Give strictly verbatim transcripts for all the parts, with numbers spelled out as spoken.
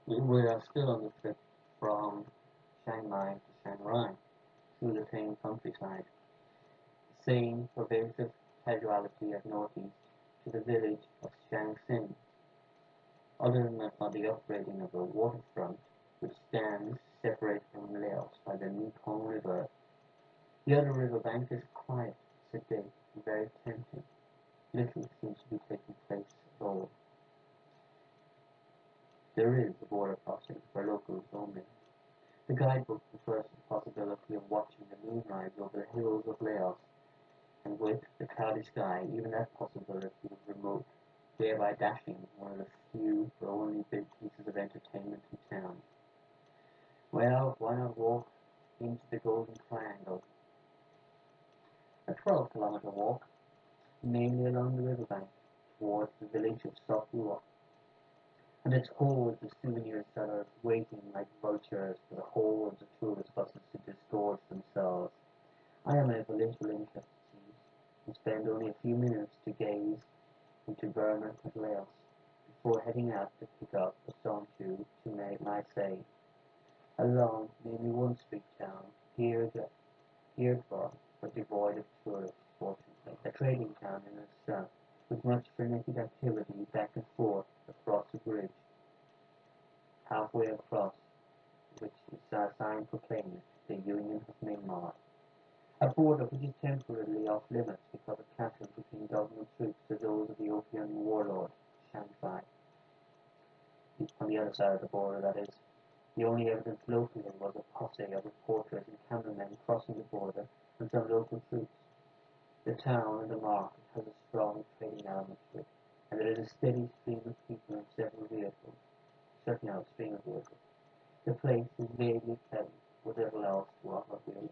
We are still on the trip from Chiang Mai to Chiang Rai through the Tang countryside, the same pervasive casuality at northeast to the village of Chiang Sin, other than the upgrading of the waterfront, which stands separated from Laos by the Mekong River. The other riverbank is quiet, sedate, and very tempting. Little seems to be taking place at all. There is a border crossing for locals only. The guidebook refers to the possibility of watching the moonrise over the hills of Laos, and with the cloudy sky, even that possibility was remote, thereby dashing one of the few but only big pieces of entertainment in town. Well, why not walk into the Golden Triangle? A twelve kilometer walk, mainly along the riverbank, towards the village of Sok Luok, and its hordes of souvenir sellers waiting like vultures for the hordes of tourist buses to disgorge themselves. I am of little interest and spend only a few minutes to gaze into Burma and Laos before heading out to pick up a song to to Maesay, a long, mainly one-street town, here heretofore but devoid of tourists, fortunately, a trading town in itself, with much frenetic activity back and forth across the bridge, halfway across which is a sign proclaiming the Union of Myanmar, a border which is temporarily off limits because of clashes between government troops to those of the opium warlord Chiang Kai. On the other side of the border, that is, the only evidence locally was a posse of reporters and cameramen crossing the border and some local troops. The town and the market has a strong trading element to it, and there is a steady stream of people in several vehicles, certainly not a stream of vehicles. The place is vaguely pleasant, whatever else to offer really.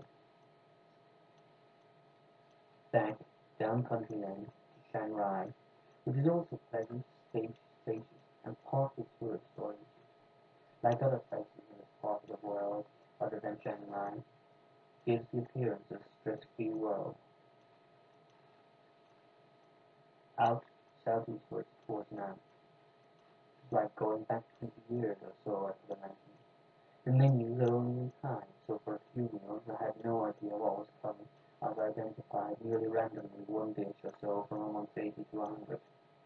Back down country then to Chiang Rai, which is also pleasant, spacious, spacious, and partly tourist oriented. Like other places in this part of the world, other than Chiang Mai, gives the appearance of a stress-free world. Out southeastwards towards Nam, it's like going back twenty years or so, I could imagine. The menus are only in time, so for a few meals I had no idea what was coming. I was identified nearly randomly one dish or so from amongst eighty to a hundred.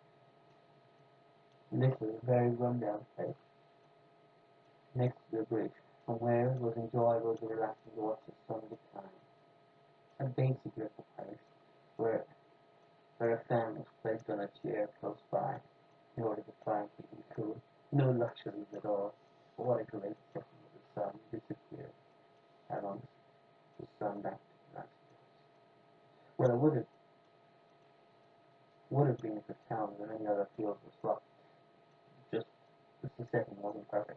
Little, very run-down place, next to the bridge, from where it was enjoyable to relax and watch the sun decline. A basic little place, where, where a fan was placed on a chair close by, in order to try and keep me cool. No luxuries at all, but what a great second of the sun disappeared, and on the sun back to the well, it would have would have been for towns and any other fields as well. Just, just the setting wasn't perfect.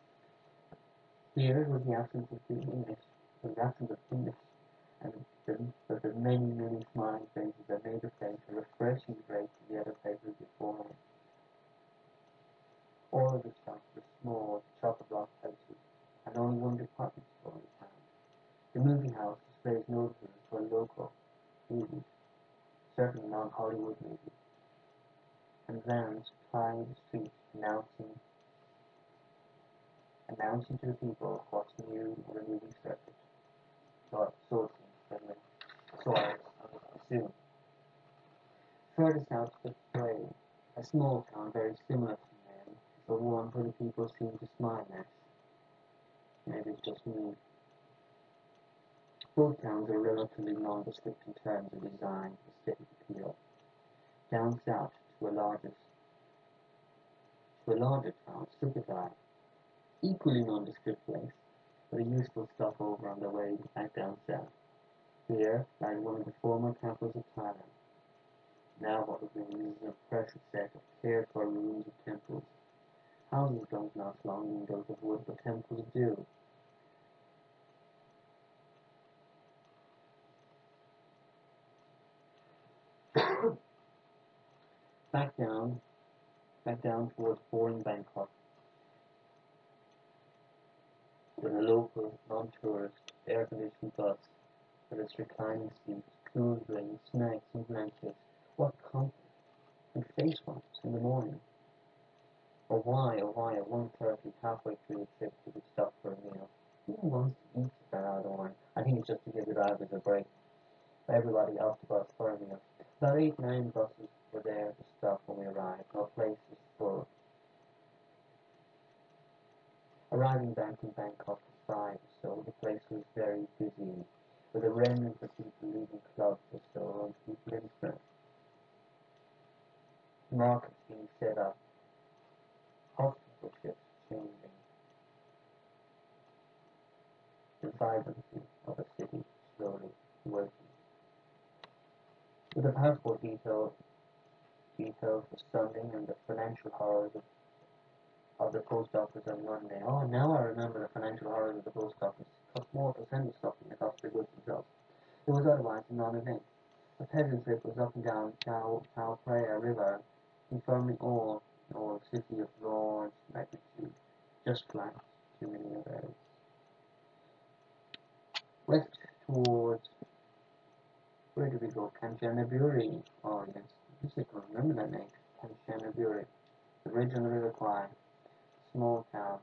Here was the absence of the English, was the absence of English, and the, but the many, many smiling faces that made the place a refreshing break to the other places before me. All of the shops were small, chock-a-block places, and only one department store in town. The movie house displays notices for local movies, certainly non-Hollywood movies, and vans plying the streets announcing announcing to the people what's new on the movie circuit. So, so it seems anyway. So I, I would assume. Further south was Bray, a small town very similar to Nairn, but one where the people seem to smile less. Maybe it's just me. Both towns are relatively nondescript in terms of design, aesthetic appeal. Down south to a larger to a larger town, Sukhothai, equally nondescript place, but a useful stop over on the way back down south. Here lies one of the former capitals of Thailand. Now what remains is an impressive set of cared-for ruins of temples. Houses don't last long in built of wood, but temples do. Back down, back down towards boring Bangkok, with a local, non-tourist, air-conditioned bus with its reclining seats, cool drinks, snacks and blankets. What comfort! And face wipes in the morning. Or why, or why at one thirty, halfway through the trip, he would stop for a meal. Who wants to eat that out of wine? I think it's just to give the drivers a break. Everybody off the bus for a meal. About eight, nine buses were there to stop when we arrived. Our place was full. Arriving back in Bangkok at five or so, the place was very busy, with a remnant of people leaving clubs or so, and people in front. Markets being set up, hospital ships changing, the vibrancy of a city slowly working. With the passport detail, details for Sunday and the financial horrors of, of the post office on Monday. Oh, now I remember the financial horrors of the post office. It cost more to send the stuff than it cost the goods themselves. It was otherwise a non-event. The peasant trip was up and down Chao, Chao Phraya River, confirming all, all city of large magnitude, just like too many others. West towards, where did we go? Kanchanaburi. Oh yes, this is I remember that name. Kanchanaburi. The ridge on the River Kwai, small town.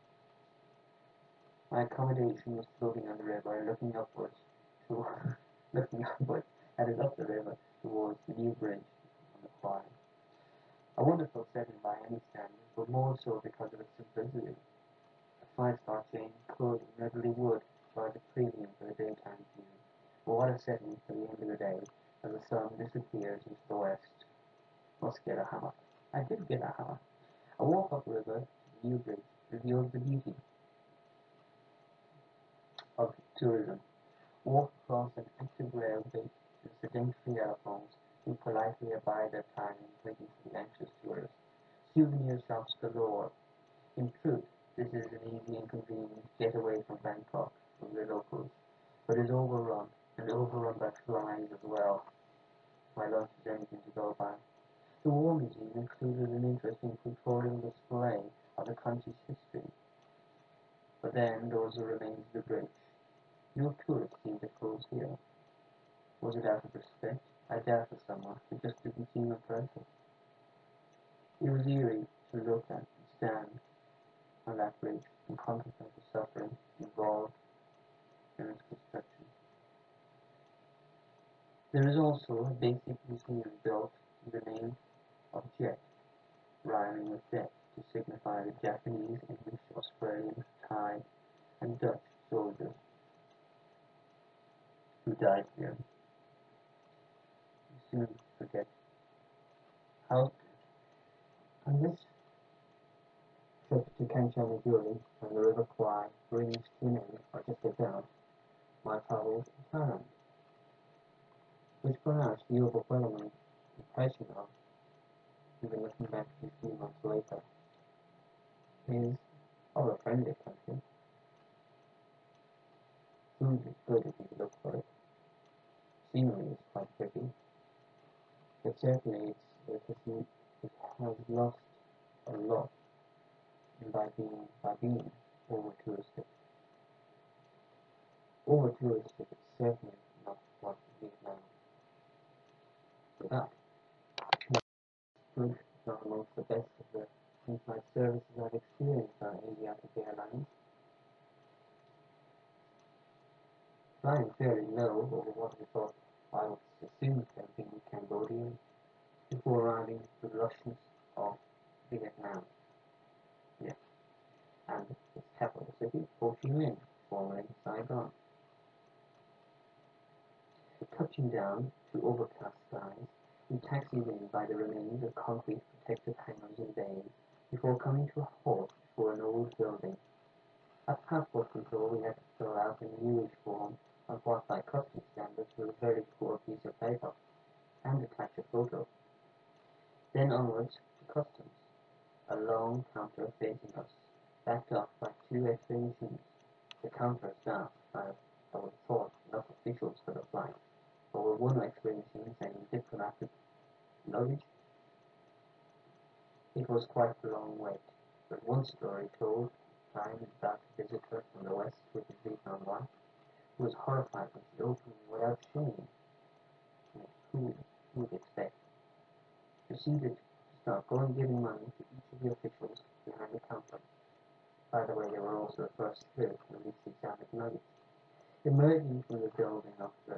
My accommodation was floating on the river, looking upwards, to, looking upwards, that is up the river, towards the new bridge on the Kwai. A wonderful setting by any standard, but more so because of its simplicity. A five-star chain could and readily would charge a premium for the daytime view. But what a setting for the end of the day, as the sun disappears into the west. Must get a hammock. I did get a hammock. A walk upriver to the new bridge reveals the beauty of tourism. Walk across an active rail base to the sedentary telephones who politely abide their time waiting for the anxious tourist. Souvenir shops galore. In truth, this is an easy and convenient getaway from Bangkok for the locals, but is overrun, and overrun by flies as well. My lunch is anything to go by. The War Museum included an interesting pictorial display of the country's history, but then there was the remains of the bridge. No tourists seemed to close here. Was it out of respect? I doubt it somewhat. It just didn't seem impressive. It was eerie to look at and stand on that bridge and contemplate the suffering involved in its construction. There is also a basic museum built in the name of Jet, rhyming with death, to signify the Japanese, English, Australian, Thai, and Dutch soldiers who died here. You soon forget how. On this trip to Kanchanaburi and the River Kwai brings to an end, or just about, my travels in Thailand, which perhaps the overwhelming impression of, even looking back fifteen months later, is of a friendly country. Food is good if you look for it. Scenery is quite pretty, but certainly it's, it, has, it has lost a lot by being by being over touristic. Over touristic is certainly not what Vietnam is about. Food is not amongst the best of the in-flight services I've experienced on Asiatic Airlines. Flying fairly low over what we thought I would assume to have been Cambodia before arriving to the lushness of Vietnam. Yes, and its capital city, Ho Chi Minh, formerly Saigon. Touching down to overcast skies, we taxied in by the remains of concrete protective hangars and bays before coming to a halt before an old building. At passport control, we had to fill out a newish form on what by customs standards was a very poor piece of paper, and attach a photo. Then onwards to customs, a long counter facing us, backed up by two X-ray machines. The counter staff, I, I would have thought enough officials could apply, but with one X-ray machine saying diplomatic luggage, it was quite a long wait. But one story told, time about a visitor from the west with his Vietnam wife, who was horrified when she opened without shame. Who would expect? Proceeded to start going giving money to each of the officials Emerging from the building of the,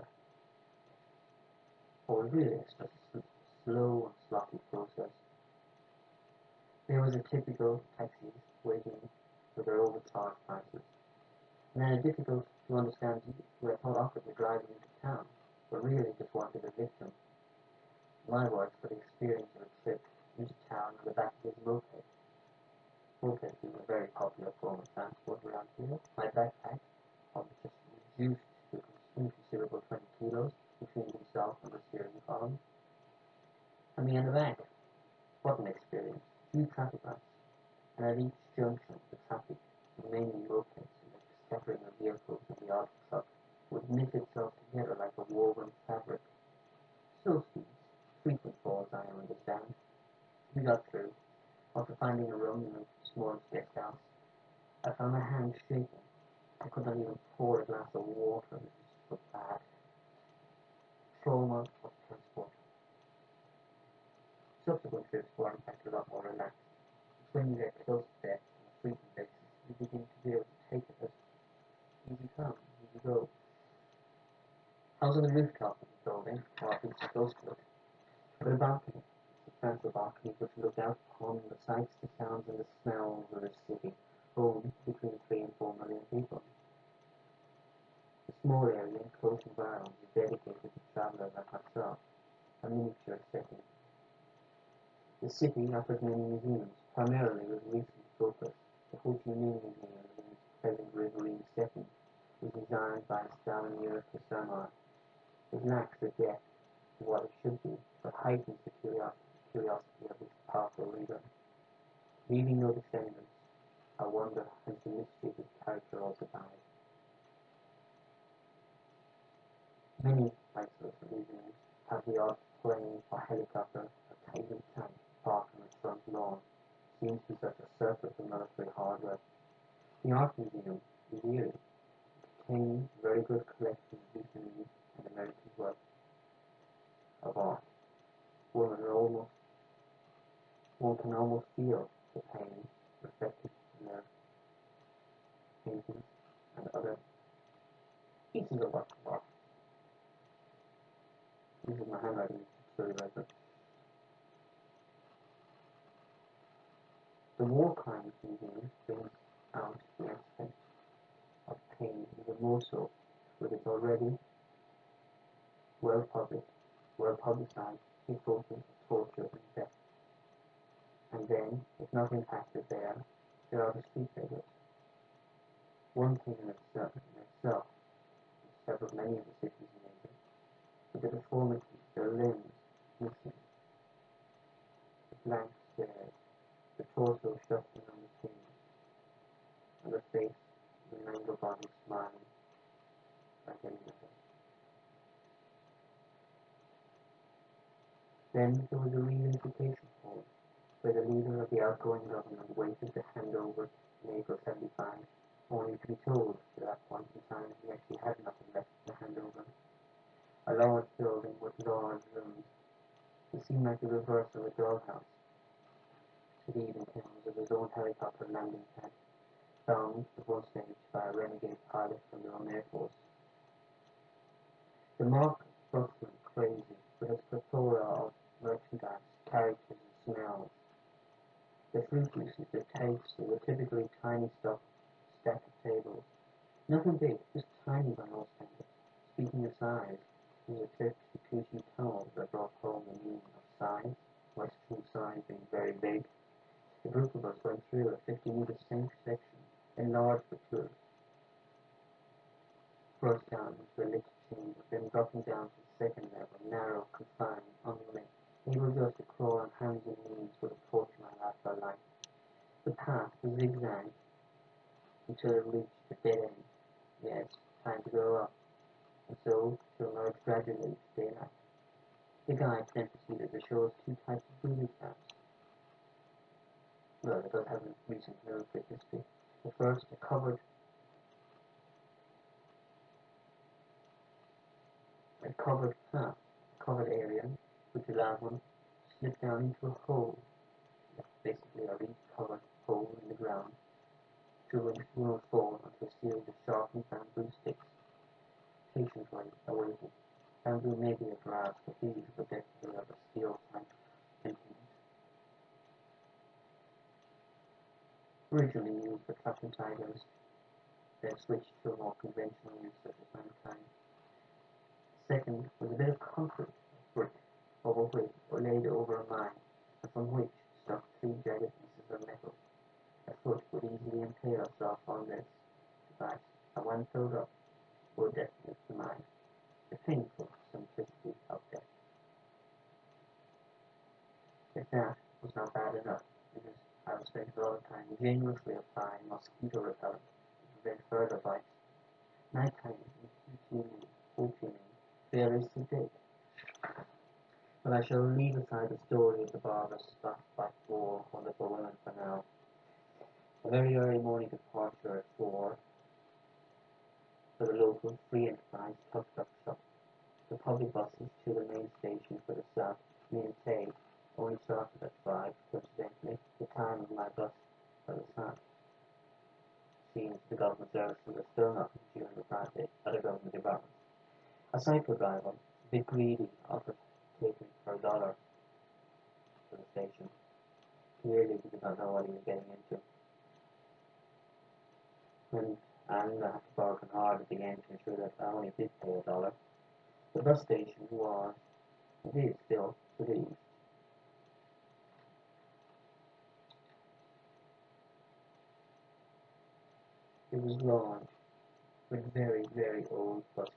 or really it's just a slow and sloppy process. There was a typical taxi waiting for their overcharged prices, and then a difficult to understand youth who had thought offered me driving into town, but really just wanted a victim. My words for the experience of a trip into town on the back of his moped. Moped being a very popular form of transport around here. My backpack, probably just reduced to inconsiderable twenty kilos between himself and the steering column. And me on the back. What an experience. Few traffic lights, and at each junction the traffic, mainly mopeds and the scattering of vehicles and the odd truck, would knit itself together like a woven fabric. Slow speeds, frequent falls, I understand. We got through. After finding a room in a small guest house, I found my hands shaking. I could not even pour a glass of water. It was so bad. Trauma of transport. Subsequent trips were in fact a lot more relaxed. It's when you get close to death on a frequent basis, you begin to be able to take it as easy come, easy go. I was on the rooftop of the building, or at least close to it, with a balcony. Central balcony which looked out upon the sights, the sounds, and the smells of the city, home between three and four million people. The small area close around is dedicated to travellers like myself, a miniature setting. The city offers many museums, primarily with recent focus. The Ho Chi Minh Museum in its present riverine setting was designed by Stanimir Kasama. It lacks the depth of what it should be, but heightens the curiosity, curiosity of its powerful reader. Leaving no descendants, I wonder has the mystery of its character also died. Many isolated museums have the odd plane or helicopter or tiny tank parked on its front lawn. Seems to be such a surplus of military hardware. The Art Museum is eerie, containing a very good collection of Vietnamese and American works of art. One can almost, one can almost feel the pain reflected in their paintings and other pieces of work of art. This is my handwriting, sorry about that. The War Crimes Museum brings out the aspect of pain even more so, with its already well published, well publicized reports of torture and death. And then, if not impacted there, there are the street beggars. One thing in itself, in itself, several many of the cities in Asia, with the deformity, their limbs missing, the blank stare, the torso shuffling on the chin, and the face, the mangled body smiling like any other. Then there was a reunification hall, where the leader of the outgoing government waited to hand over in April seventy-five, only to be told at that point in time he actually had nothing left to hand over. A large building with large rooms. It seemed like the reverse of a doghouse. To the evening tales of his own helicopter landing pad, bound at one stage by a renegade pilot from their own Air Force. The market bustling crazy, with its plethora of merchandise, characters, and smells. The fruit juices, the tastes of the typically tiny stuff stacked at tables. Nothing big, just tiny by all standards. Speaking of size, there was a trip to Kuchi Tunnel that brought home the meaning of size, Western size being very big. A group of us went through a fifty meter section, enlarged for tours. First down into a lit chamber, then dropping down to the second level, narrow, confined, unlit, able just to crawl on hands and knees with a torch in my lap for life. The path was zigzag until it reached a dead end. Yes, time to go up, and so to emerge gradually to daylight. The guide then proceeded to show us two types of booby traps. Well, it does have a recent military history. The first, a covered, a covered path, a covered area, which allowed one to slip down into a hole, basically a reed covered hole in the ground, through which one would fall onto a series of sharpened bamboo sticks. patiently awaited. Bamboo may be at last, but these were definitely of a steel type implement, originally used for trapping tigers, then switched to a more conventional use such as mankind. Second was a bit of concrete, brick, over which, or laid over a mine, and from which stuck three jagged pieces of metal. A foot would easily impale itself on this device, and when filled up, would detonate the mine. The painful simplicity of death. If that was not bad enough, because I would spend a lot of time ingeniously applying mosquito repellent to prevent further bites. Nighttime in Ho Chi Minh there is today. But I shall leave aside the story of the barber stuffed by four wonderful women for now. A very early morning departure at four for the local free enterprise tuk-tuk shop. The public buses to the main station for the south, Mien Tay, only started at five, coincidentally, the time of my bus for the south. Seems the government services are still not during the past at other government departments. A cycle driver, a bit greedy, offered to take me for a dollar to the station. Clearly he did not know what he was getting into. And, and I had to bargain hard at the end to ensure that I only did pay a dollar. The bus station was, it is still, to the east. It was long, with very, very old buses.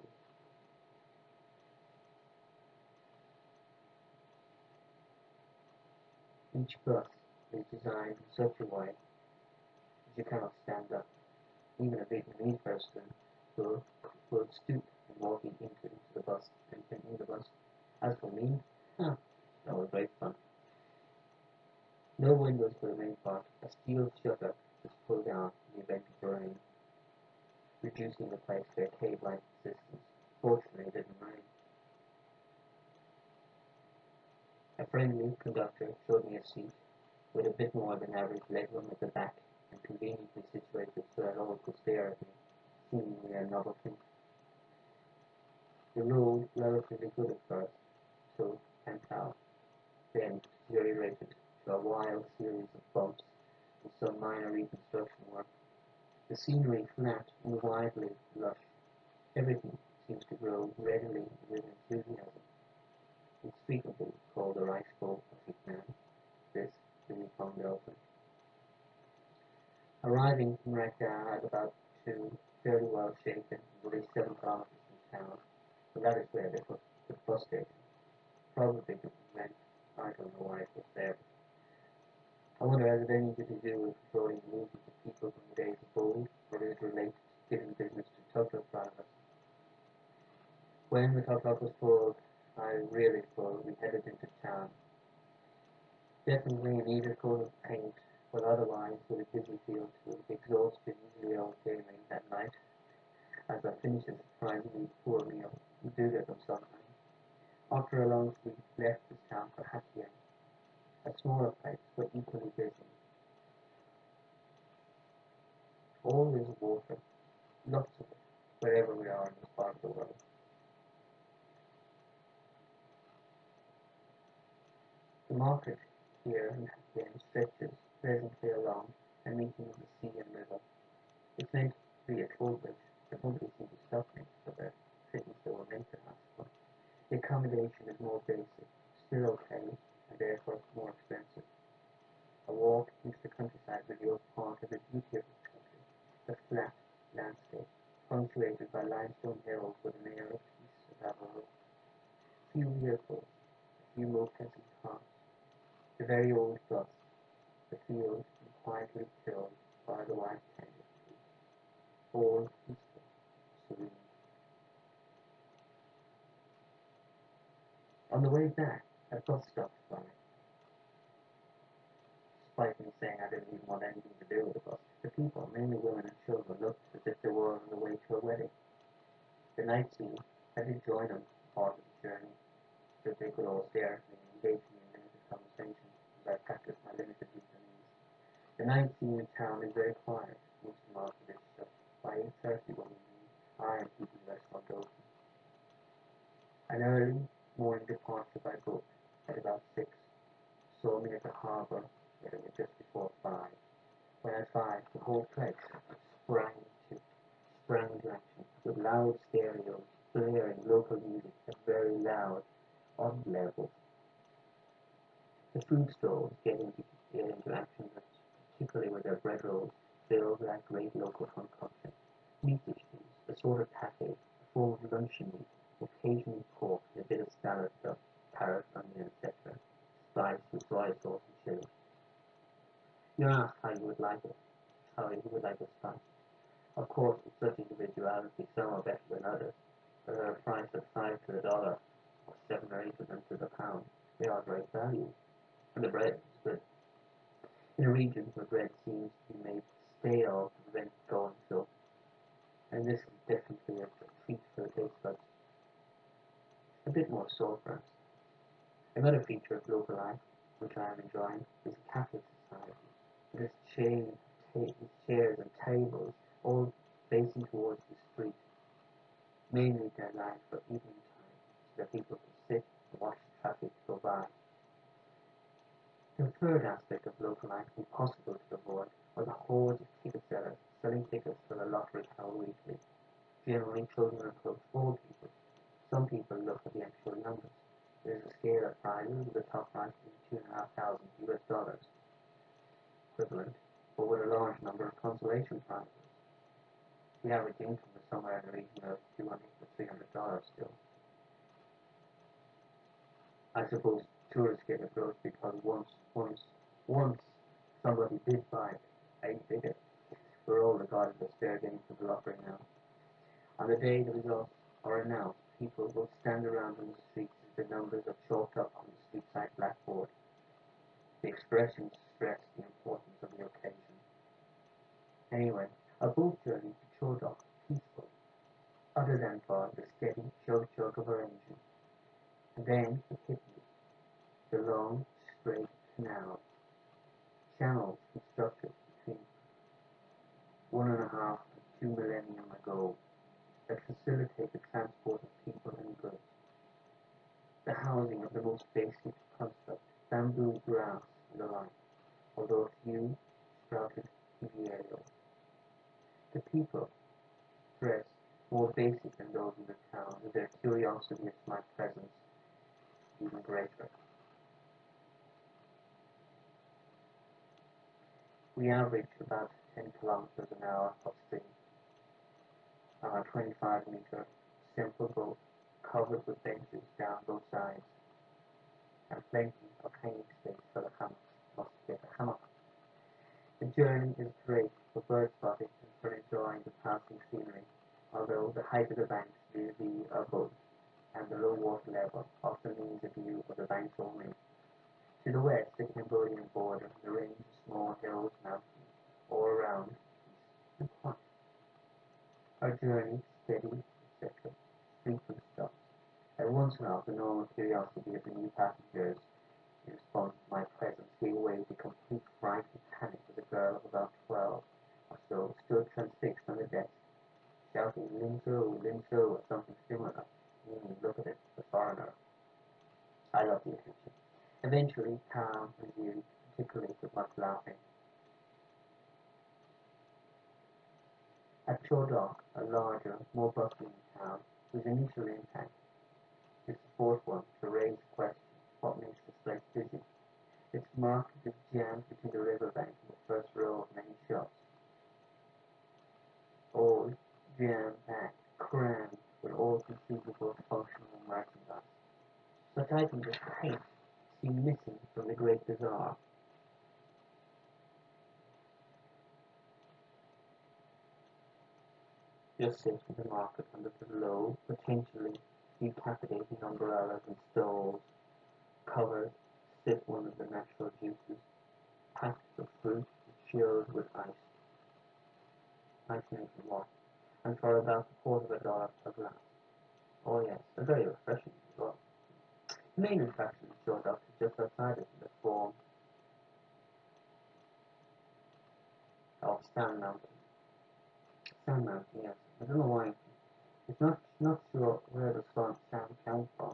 Each bus is designed in such a way that you cannot stand up. Even a Vietnamese person will, will stoop and walking into, into the bus and in the bus. As for me, huh, that was great fun. No windows for the main part. A steel shutter was pulled down in the event of rain, reducing the place to a cave-like existence. Fortunately, it didn't rain. A friendly conductor showed me a seat with a bit more than average legroom at the back and conveniently situated so that all could stare at me, seemingly a novelty. The road relatively good at first, so and how, then deteriorated to a wild series of bumps and some minor reconstruction work. The scenery flat and widely lush. Everything seems to grow readily with enthusiasm. It's frequently called a rice bowl of Vietnam, this the Mekong Delta. Arriving from Raqqa at about two, fairly well shaken, nearly seven kilometers from town, but that is where they put the bus station. Probably didn't rent. I don't know why it was there. I wonder has it anything to do with controlling the movement of people from the days of old, or is it related to giving business to tuk-tuk drivers? When the tuk-tuk was full, I really full, we headed into town. Definitely needed a coat of paint, but otherwise with a dizzy feel to it. Exhaustion usually overcame me that night, as I finished a surprisingly poor meal. You do get them sometimes. After a long sleep, left this town for Ha Tien, a smaller place, but equally busy. All is water, lots of it, wherever we are in this part of the world. The market here in Ha Tien stretches pleasantly along and meeting with the sea and river. It's meant to be a toll bridge, but nobody seems to stop me for the fitness they were meant to have. But the accommodation is more basic, still okay, and therefore more expensive. A walk into the countryside reveals part of the beauty of this country, the flat landscape, punctuated by limestone hills with an air of peace about all. Few vehicles, a few low peasant cars, the very old bus, the field quietly filled by the white candy trees, all peaceful, serene. On the way back, a bus stopped by, despite me saying I didn't even want anything to do with the bus. The people, mainly women and children, looked as if they were on the way to a wedding. The night scene had to join them part of the journey, so they could all stare at me and engage me in limited conversation as I practiced my limited Vietnamese. The night scene in town is very quiet, most of the market is shut. By eight thirty when we leave, I am keeping rest on those. An early morning departure by boat at about six saw me at the harbour just before five. When at five the whole place sprang into sprang into action with loud stereos blaring local music at very loud odd levels. The food stalls get into, get into action, particularly with their bread rolls filled with that great local concoction. Meat dishes, a sort of pate, a form of luncheon meat, occasionally pork and a bit of salad stuff, carrot, onion, et cetera, spiced with soy sauce and chili. You ask how you would like it, how you would like it spiced. Of course, with such individuality, some are better than others, but at a price of five to the dollar, or seven or eight of them to the pound, they are great value. And the bread is good. In a region where bread seems to be made stale to prevent going so, and this is definitely a treat for the taste buds. A bit more salt, perhaps. Another feature of local life, which I am enjoying, is a Catholic society. It has chain, ta- chairs and tables, all facing towards the street, mainly designed for evening time, so that people can sit and watch the traffic go by. The third aspect of local life impossible to avoid are the hordes of ticket sellers selling tickets for the lottery held weekly. Generally, children approach old people. Some people look at the actual numbers. There is a scale of prizes with the top prize being two and a half thousand U S dollars equivalent, but with a large number of consolation prizes. The average income is somewhere in the region of two hundred to three hundred dollars still. I suppose tourists get approached because once, once, once somebody did buy a ticket. We're all regarded as fair game for the lottery now. On the day the results are announced, people will stand around on the streets as the numbers are chalked up on the street-side blackboard. The expressions stress the importance of the occasion. Anyway, a boat journey to Chodok is peaceful, other than for the steady chug-chug of our engine. And then the Kidney, the long, straight canal, channels constructed between one and a half and two millennium ago that facilitate the transport of people and goods. The housing of the most basic construct, bamboo, grass, and the like, although a few sprouted aerial. The people, dressed more basic than those in the town, with their curiosity of my presence even greater. We average about ten kilometers an hour upstream on a twenty-five meter simple boat covered with benches down both sides and plenty of hanging space for the hammocks. Must get a hammock. The journey is great for bird spotting and for enjoying the passing scenery, although the height of the banks vis-a-vis our boat and the low water level often means a view of the banks only. To the west, the Cambodian border, the range of small hills, mountains, all around, and quiet. Our journey, steady, et cetera, frequent stops. At once in a while, the normal curiosity of the new passengers in response to my presence gave way to complete fright and panic as a girl of about twelve or so stood transfixed on the deck, shouting Lim Tso, Lim Tso, or something similar, meaning look at it, the foreigner. I loved the attention. Eventually, calm and viewed, particularly with much laughing. At Chodok, a larger, more bustling town, whose initial impact is the fourth one to raise the question, what makes this place busy? Its market is jammed between the riverbank and the first row of many shops, all jam-packed, crammed with all conceivable functional merchandise. Such items as paint seem missing from the great bazaar. Just sit in the market under the low, potentially decapitating umbrellas and stalls, covered, sip one of the natural juices, packed of fruit chilled with ice, ice-making water, and for about a quarter of a dollar per glass. Oh yes, and very refreshing as well. The main attraction of Jordan is just outside it in the form of Sand Mountain. Sand Mountain, yes. I don't know why. It's not not sure where the sand came from.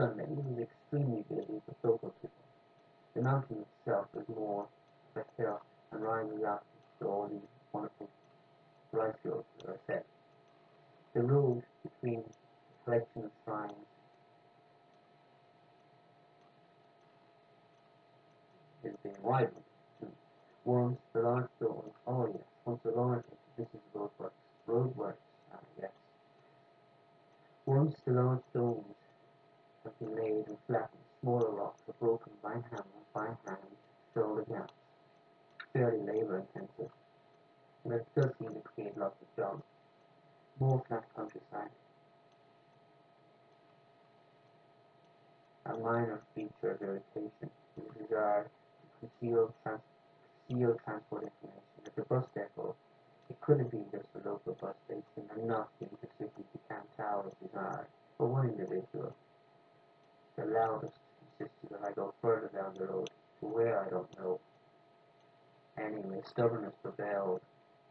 Sunday was extremely busy with local people. The mountain itself is more of a hill and rises up to all these wonderful rice fields that are set. The road between the collection of shrines is being widened. Once the large stone, oh yes, once the large, this is roadworks, roadworks, ah yes. Once the large stones have been laid and flattened, smaller rocks are broken by hammer, by hand, to fill the gaps. Fairly labour intensive, but it does seem to create lots of jobs. More flat countryside, a minor feature of irritation is the desire to conceal, trans- conceal transport information. At the bus depot, it could have been just a local bus station and not being particularly camped out as desired for one individual. The loudest insisted that I go further down the road, to where I don't know. Anyway, stubbornness prevailed.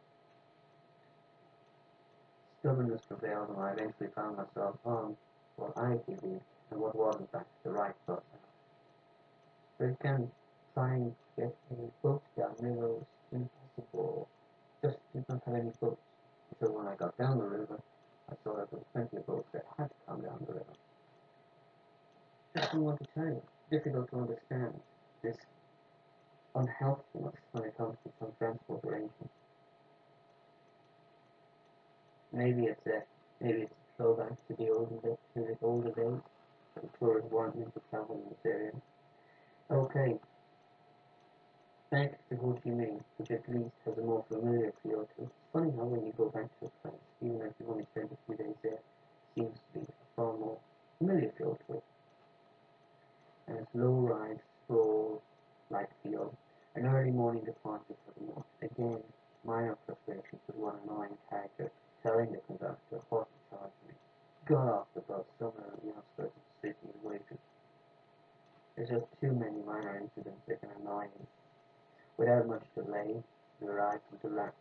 Stubbornness prevailed, and I eventually found myself on what I believed and what was in fact the right bus. But again, trying to get any boats down river was impossible. Just did not have any boats. Until when I got down the river, I saw that there were plenty of boats that had to come down the river. Just don't want to tell you. Difficult to understand this unhelpfulness when it comes to some transport arrangements. Maybe it's a maybe it's a throwback to the olden days, to the older days, when tourists weren't meant to travel in this area. Okay, back to Ho Chi Minh, which at least has a more familiar feel to it. It's funny how when you go back to a place, even if you've only spent a few days there, it seems to be a far more familiar feel to it. And it's low-rise, stroll, light field, an early morning departure for the north. Again, minor frustrations with one annoying character telling the conductor what to charge me. Got off the bus somewhere on the outskirts of the city and waited. There's just too many minor incidents that can annoy him. Without much delay, we arrived in Dalat,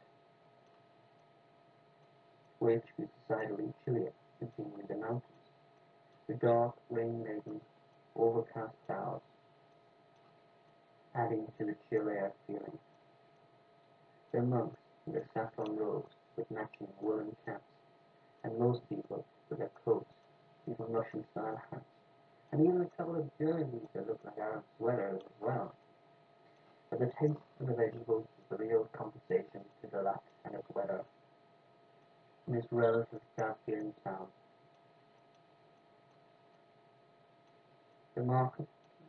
which was decidedly chillier, continuing the mountains. The dark, rain-laden, overcast clouds adding to the chill air feeling. The monks in their saffron robes with matching woolen caps, and most people with their coats, even Russian-style hats, and even a couple of jerseys that look like Arab sweaters as well. But the taste of the vegetables is the real compensation to the lack and its weather in this relative Caspian town. The market,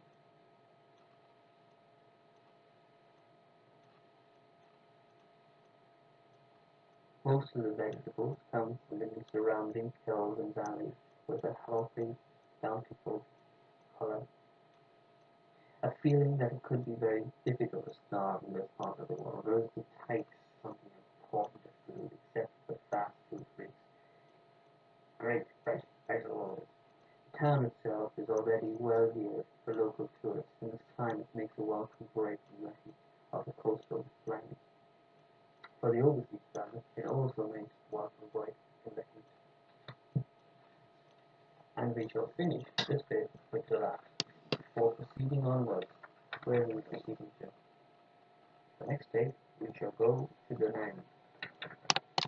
most of the vegetables come from the surrounding hills and valleys with a healthy, bountiful color. A feeling that it could be very difficult to starve in this part of the world, or to take something important of food except for fast food freaks. Great, fresh vegetables. The town itself is already well geared for local tourists, and this climate makes a welcome break from the heat of the coastal plains. For the overseas traveler, it also makes a welcome break from the heat. And we shall finish this bit with the last, before proceeding onwards, where we are proceeding to. The next day, we shall go to Da Nang.